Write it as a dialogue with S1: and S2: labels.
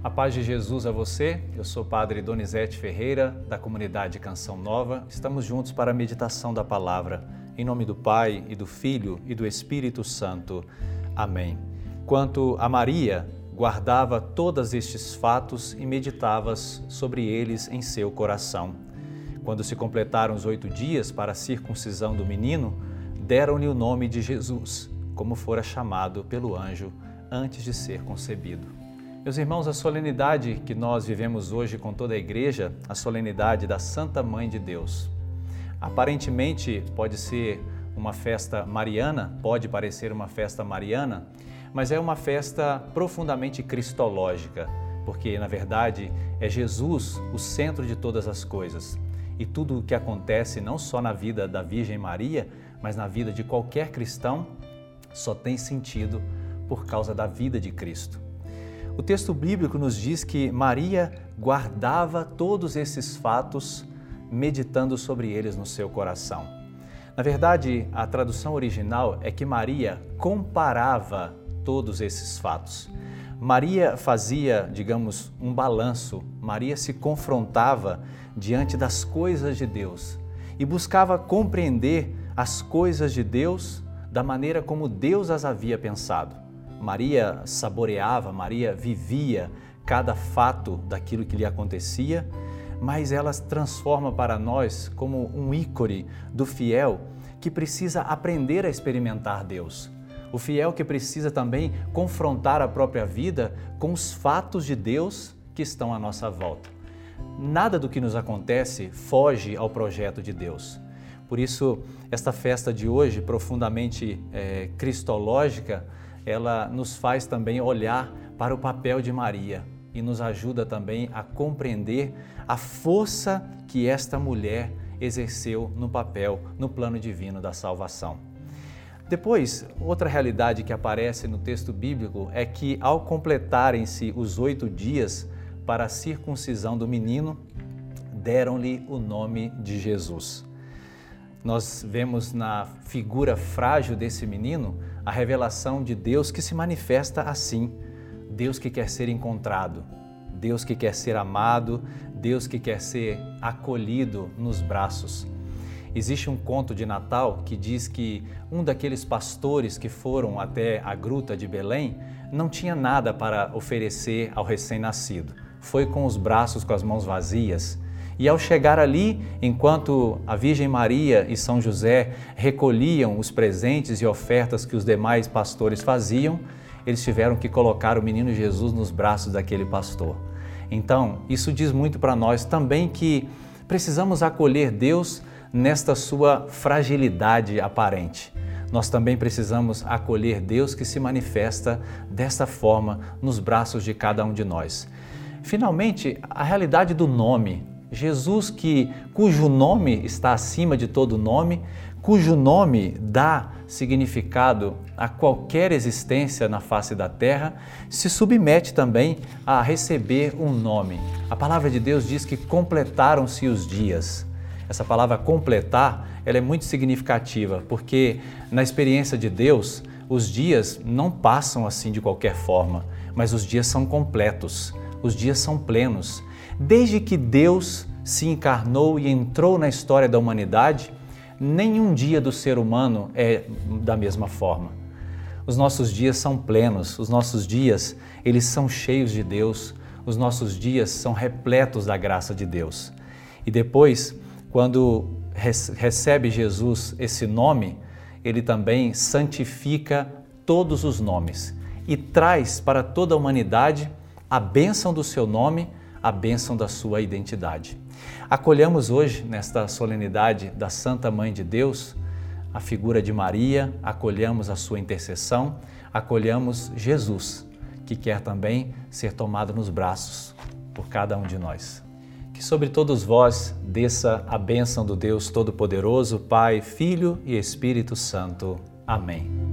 S1: A paz de Jesus a você, eu sou o Padre Donizete Ferreira, da comunidade Canção Nova. Estamos juntos para a meditação da palavra. Em nome do Pai, e do Filho, e do Espírito Santo. Amém. Quanto a Maria, guardava todos estes fatos e meditava sobre eles em seu coração. Quando se completaram os 8 dias para a circuncisão do menino, deram-lhe o nome de Jesus, como fora chamado pelo anjo antes de ser concebido. Meus irmãos, a solenidade que nós vivemos hoje com toda a igreja, a solenidade da Santa Mãe de Deus. Aparentemente pode ser uma festa mariana, pode parecer uma festa mariana, mas é uma festa profundamente cristológica, porque na verdade é Jesus o centro de todas as coisas. E tudo o que acontece não só na vida da Virgem Maria, mas na vida de qualquer cristão, só tem sentido por causa da vida de Cristo. O texto bíblico nos diz que Maria guardava todos esses fatos, meditando sobre eles no seu coração. Na verdade, a tradução original é que Maria comparava todos esses fatos. Maria fazia, digamos, um balanço. Maria se confrontava diante das coisas de Deus e buscava compreender as coisas de Deus da maneira como Deus as havia pensado. Maria saboreava, Maria vivia cada fato daquilo que lhe acontecia, mas ela transforma para nós como um ícone do fiel que precisa aprender a experimentar Deus. O fiel que precisa também confrontar a própria vida com os fatos de Deus que estão à nossa volta. Nada do que nos acontece foge ao projeto de Deus. Por isso, esta festa de hoje, profundamente cristológica, ela nos faz também olhar para o papel de Maria e nos ajuda também a compreender a força que esta mulher exerceu no papel, no plano divino da salvação. Depois, outra realidade que aparece no texto bíblico é que ao completarem-se os 8 dias para a circuncisão do menino, deram-lhe o nome de Jesus. Nós vemos na figura frágil desse menino a revelação de Deus que se manifesta assim. Deus que quer ser encontrado, Deus que quer ser amado, Deus que quer ser acolhido nos braços. Existe um conto de Natal que diz que um daqueles pastores que foram até a gruta de Belém não tinha nada para oferecer ao recém-nascido. Foi com os braços, com as mãos vazias. E ao chegar ali, enquanto a Virgem Maria e São José recolhiam os presentes e ofertas que os demais pastores faziam, eles tiveram que colocar o menino Jesus nos braços daquele pastor. Então, isso diz muito para nós também que precisamos acolher Deus nesta sua fragilidade aparente. Nós também precisamos acolher Deus que se manifesta desta forma nos braços de cada um de nós. Finalmente, a realidade do nome. Jesus, cujo nome está acima de todo nome, cujo nome dá significado a qualquer existência na face da terra, se submete também a receber um nome. A palavra de Deus diz que completaram-se os dias. Essa palavra completar, ela é muito significativa, porque na experiência de Deus, os dias não passam assim de qualquer forma, mas os dias são completos, os dias são plenos. Desde que Deus se encarnou e entrou na história da humanidade, nenhum dia do ser humano é da mesma forma. Os nossos dias são plenos, os nossos dias, eles são cheios de Deus, os nossos dias são repletos da graça de Deus. E depois, quando recebe Jesus esse nome, ele também santifica todos os nomes e traz para toda a humanidade a bênção do seu nome, a bênção da sua identidade. Acolhamos hoje, nesta solenidade da Santa Mãe de Deus, a figura de Maria, acolhamos a sua intercessão, acolhamos Jesus, que quer também ser tomado nos braços por cada um de nós. Que sobre todos vós desça a bênção do Deus Todo-Poderoso, Pai, Filho e Espírito Santo. Amém.